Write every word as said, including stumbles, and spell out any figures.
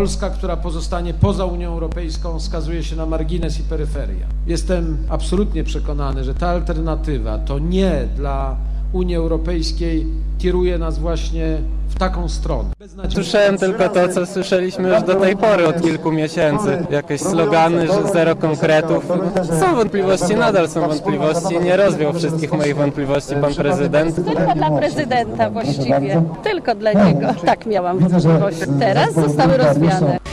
Polska, która pozostanie poza Unią Europejską, skazuje się na margines i peryferia. Jestem absolutnie przekonany, że ta alternatywa to nie dla Unii Europejskiej kieruje nas właśnie w taką stronę. Słyszałem tylko to, co słyszeliśmy już do tej pory od kilku miesięcy. Jakieś slogany, że zero konkretów. Są wątpliwości, nadal są wątpliwości. Nie rozwiał wszystkich moich wątpliwości pan prezydent. Tylko dla prezydenta właściwie. Tylko dla niego. Tak miałam wątpliwości. Teraz zostały rozwiane.